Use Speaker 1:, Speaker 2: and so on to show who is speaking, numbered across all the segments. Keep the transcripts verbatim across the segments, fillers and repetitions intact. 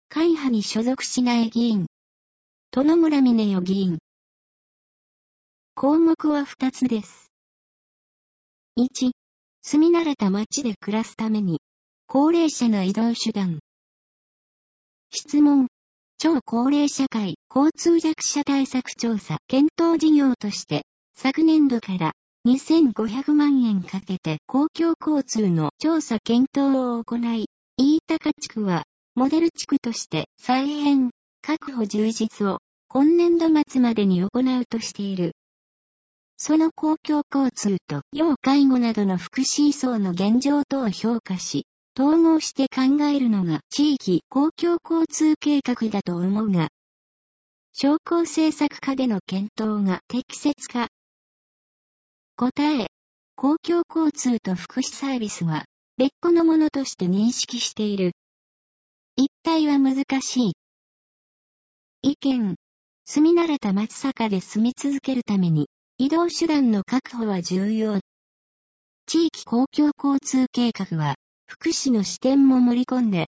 Speaker 1: 会派に所属しない議員。殿村峰代議員。項目はふたつです。いち、住み慣れた町で暮らすために、高齢者の移動手段。質問。超高齢社会交通弱者対策調査検討事業として、昨年度からにせんごひゃくまんえんかけて公共交通の調査検討を行い、飯高地区はモデル地区として再編、確保充実を今年度末までに行うとしている。その公共交通と要介護などの福祉層の現状等を評価し、統合して考えるのが地域公共交通計画だと思うが、商工政策課での検討が適切か。答え、公共交通と福祉サービスは別個のものとして認識している。一体は難しい。意見、住み慣れた松阪で住み続けるために移動手段の確保は重要。地域公共交通計画は福祉の視点も盛り込んで。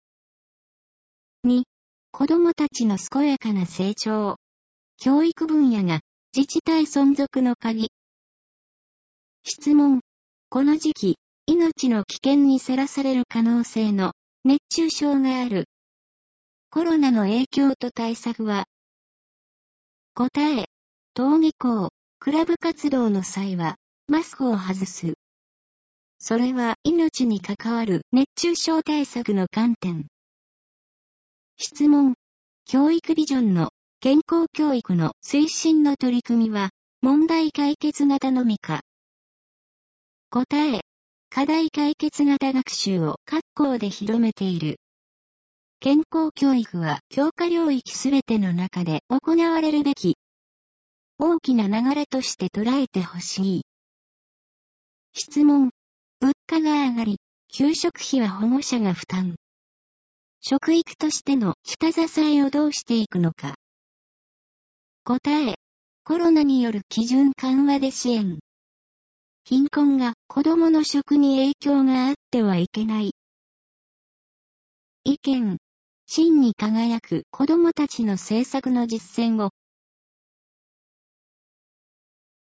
Speaker 1: に、子どもたちの健やかな成長。教育分野が自治体存続の鍵。質問。この時期、命の危険にさらされる可能性の熱中症がある。コロナの影響と対策は。答え。登下校、クラブ活動の際は、マスクを外す。それは命に関わる熱中症対策の観点。質問。教育ビジョンの健康教育の推進の取り組みは、問題解決型のみか。答え。課題解決型学習を各校で広めている。健康教育は教科領域すべての中で行われるべき。大きな流れとして捉えてほしい。質問。物価が上がり、給食費は保護者が負担。食育としての下支えをどうしていくのか。答え。コロナによる基準緩和で支援。貧困が子どもの食に影響があってはいけない。意見。真に輝く子どもたちの政策の実践を